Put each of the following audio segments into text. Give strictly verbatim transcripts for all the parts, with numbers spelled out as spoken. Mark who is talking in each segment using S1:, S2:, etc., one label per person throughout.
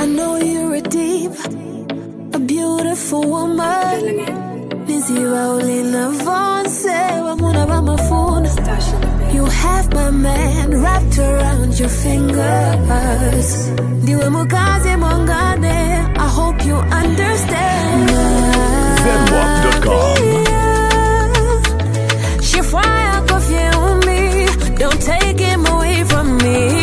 S1: I know you're a deep, a beautiful woman. You have my man wrapped around your fingers. I hope you understand.
S2: Zenwalk dot com.
S1: Don't take him away from me.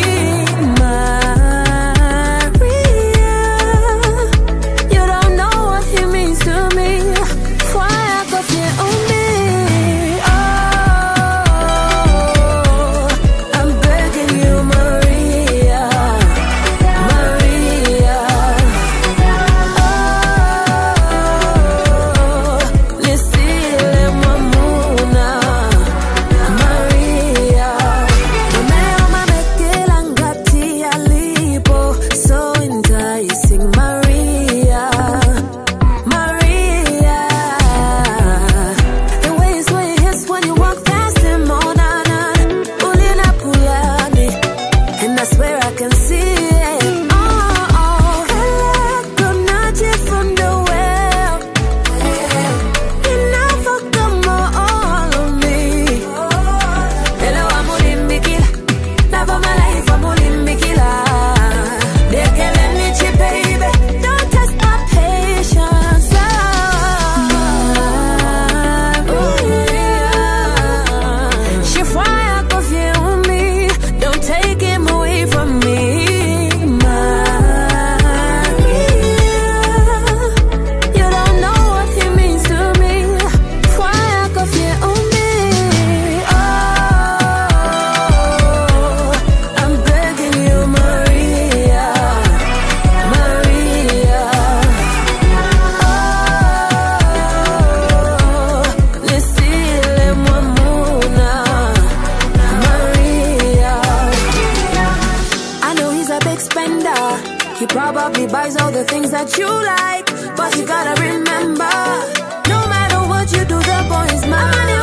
S1: He probably buys all the things that you like, but you gotta remember, no matter what you do, the boy is mine.